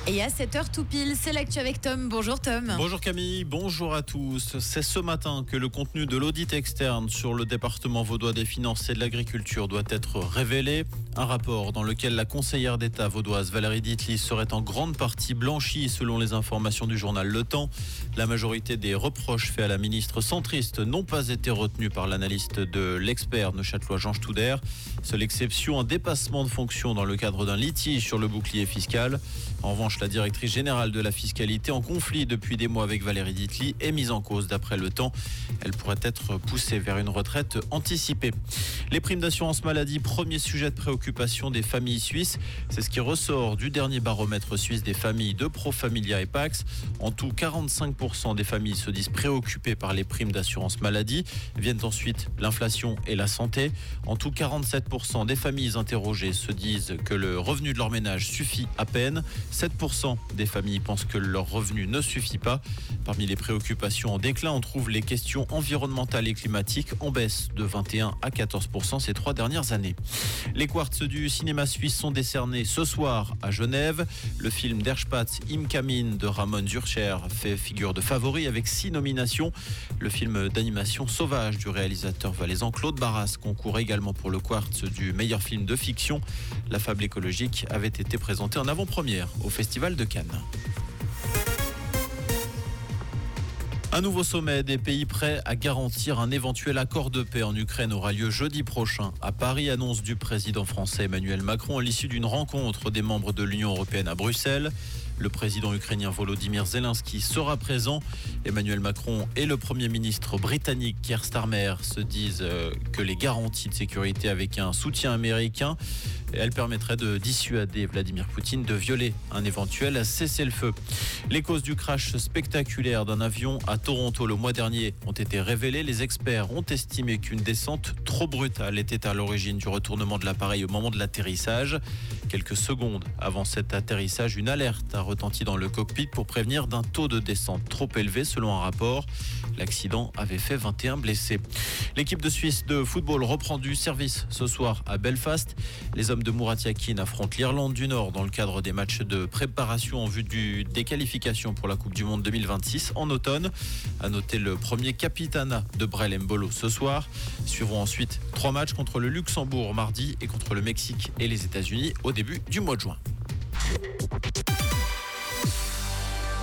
Et à 7h tout pile, c'est l'actu avec Tom. Bonjour Tom. Bonjour Camille, bonjour à tous. C'est ce matin que le contenu de l'audit externe sur le département vaudois des finances et de l'agriculture doit être révélé. Un rapport dans lequel la conseillère d'État vaudoise Valérie Ditli serait en grande partie blanchie selon les informations du journal Le Temps. La majorité des reproches faits à la ministre centriste n'ont pas été retenus par l'analyste de l'expert neuchâtelois Jean Stouder. Seule exception, un dépassement de fonction dans le cadre d'un litige sur le bouclier fiscal. En revanche, la directrice générale de la fiscalité, en conflit depuis des mois avec Valérie Ditli, est mise en cause d'après Le Temps. Elle pourrait être poussée vers une retraite anticipée. Les primes d'assurance maladie, premier sujet de préoccupation des familles suisses. C'est ce qui ressort du dernier baromètre suisse des familles de Profamilia et Pax. En tout, 45% des familles se disent préoccupées par les primes d'assurance maladie. Viennent ensuite l'inflation et la santé. En tout, 47% des familles interrogées se disent que le revenu de leur ménage suffit à peine. 7% des familles pensent que leur revenu ne suffit pas. Parmi les préoccupations en déclin, on trouve les questions environnementales et climatiques en baisse de 21 à 14% ces 3 dernières années. Les quartz du cinéma suisse sont décernés ce soir à Genève. Le film d'Erspatz Im Kamin de Ramon Zurcher fait figure de favori avec 6 nominations. Le film d'animation Sauvage du réalisateur valaisan Claude Barras concourt également pour le quartz du meilleur film de fiction. La fable écologique avait été présentée en avant-première au Festival de Cannes. Un nouveau sommet des pays prêts à garantir un éventuel accord de paix en Ukraine aura lieu jeudi prochain à Paris, annonce du président français Emmanuel Macron à l'issue d'une rencontre des membres de l'Union européenne à Bruxelles. Le président ukrainien Volodymyr Zelensky sera présent. Emmanuel Macron et le Premier ministre britannique Keir Starmer se disent que les garanties de sécurité avec un soutien américain, elles permettraient de dissuader Vladimir Poutine de violer un éventuel cessez-le-feu. Les causes du crash spectaculaire d'un avion à Toronto le mois dernier ont été révélées. Les experts ont estimé qu'une descente trop brutale était à l'origine du retournement de l'appareil au moment de l'atterrissage. Quelques secondes avant cet atterrissage, une alerte a retenti dans le cockpit pour prévenir d'un taux de descente trop élevé selon un rapport. L'accident avait fait 21 blessés. L'équipe de Suisse de football reprend du service ce soir à Belfast. Les hommes de Murat Yakin affrontent l'Irlande du Nord dans le cadre des matchs de préparation en vue des qualifications pour la Coupe du Monde 2026 en automne. À noter le premier capitanat de Brel Mbolo ce soir. Suivront ensuite 3 matchs contre le Luxembourg mardi et contre le Mexique et les États-Unis au début du mois de juin.